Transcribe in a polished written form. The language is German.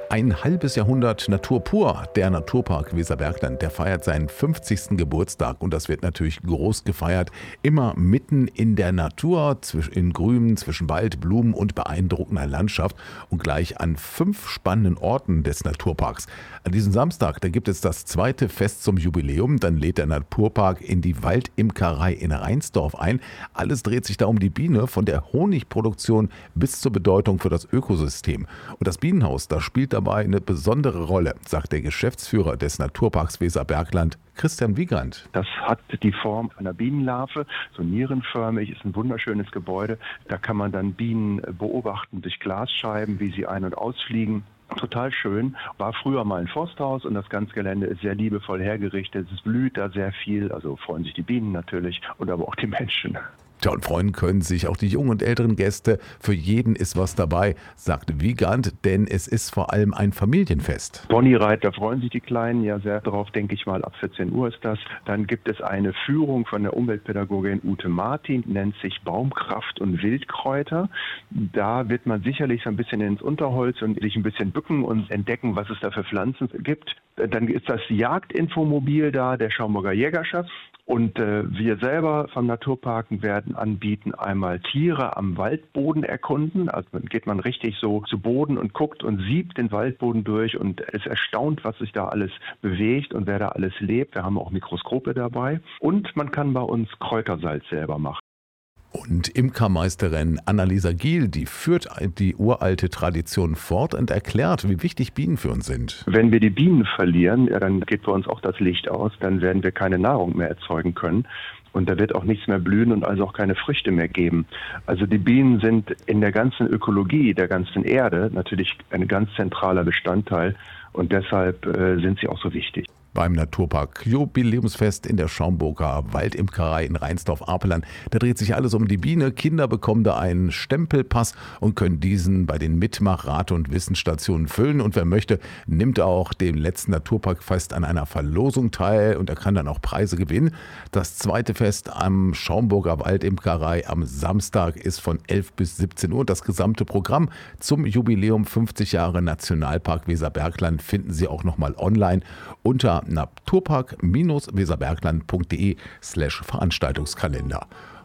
Ein halbes Jahrhundert Natur pur. Der Naturpark Weserbergland, der feiert seinen 50. Geburtstag und das wird natürlich groß gefeiert. Immer mitten in der Natur, in Grün, zwischen Wald, Blumen und beeindruckender Landschaft und gleich an 5 spannenden Orten des Naturparks. An diesem Samstag, da gibt es das zweite Fest zum Jubiläum. Dann lädt der Naturpark in die Waldimkerei in Reinsdorf ein. Alles dreht sich da um die Biene, von der Honigproduktion bis zur Bedeutung für das Ökosystem. Und das Bienenhaus, das spielt dabei eine besondere Rolle, sagt der Geschäftsführer des Naturparks Weserbergland, Christian Wiegand. Das hat die Form einer Bienenlarve, so nierenförmig, ist ein wunderschönes Gebäude. Da kann man dann Bienen beobachten durch Glasscheiben, wie sie ein- und ausfliegen. Total schön. War früher mal ein Forsthaus und das ganze Gelände ist sehr liebevoll hergerichtet. Es blüht da sehr viel, also freuen sich die Bienen natürlich und aber auch die Menschen. Tja, und freuen können sich auch die jungen und älteren Gäste. Für jeden ist was dabei, sagt Wiegand, denn es ist vor allem ein Familienfest. Ponyreit, da freuen sich die Kleinen ja sehr drauf, denke ich mal. Ab 14 Uhr ist das. Dann gibt es eine Führung von der Umweltpädagogin Ute Martin, nennt sich Baumkraft und Wildkräuter. Da wird man sicherlich so ein bisschen ins Unterholz und sich ein bisschen bücken und entdecken, was es da für Pflanzen gibt. Dann ist das Jagdinfomobil da, der Schaumburger Jägerschaft. Und wir selber vom Naturparken werden anbieten, einmal Tiere am Waldboden erkunden. Also geht man richtig so zu Boden und guckt und siebt den Waldboden durch und ist erstaunt, was sich da alles bewegt und wer da alles lebt. Wir haben auch Mikroskope dabei. Und man kann bei uns Kräutersalz selber machen. Und Imkermeisterin Annalisa Giel, die führt die uralte Tradition fort und erklärt, wie wichtig Bienen für uns sind. Wenn wir die Bienen verlieren, ja, dann geht bei uns auch das Licht aus, dann werden wir keine Nahrung mehr erzeugen können. Und da wird auch nichts mehr blühen und also auch keine Früchte mehr geben. Also die Bienen sind in der ganzen Ökologie, der ganzen Erde natürlich ein ganz zentraler Bestandteil und deshalb sind sie auch so wichtig. Beim Naturpark Jubiläumsfest in der Schaumburger Waldimkerei in Reinsdorf-Apelern. Da dreht sich alles um die Biene. Kinder bekommen da einen Stempelpass und können diesen bei den Mitmach-, Rat- und Wissensstationen füllen. Und wer möchte, nimmt auch dem letzten Naturparkfest an einer Verlosung teil und er kann dann auch Preise gewinnen. Das zweite Fest am Schaumburger Waldimkerei am Samstag ist von 11 bis 17 Uhr. Das gesamte Programm zum Jubiläum 50 Jahre Nationalpark Weserbergland finden Sie auch nochmal online unter naturpark-weserbergland.de/Veranstaltungskalender.